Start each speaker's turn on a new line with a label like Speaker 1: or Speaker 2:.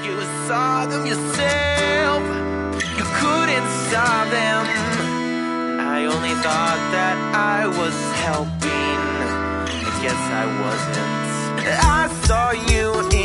Speaker 1: You saw them yourself. You couldn't stop them. I only thought that I was helping. I guess I wasn't. I saw you in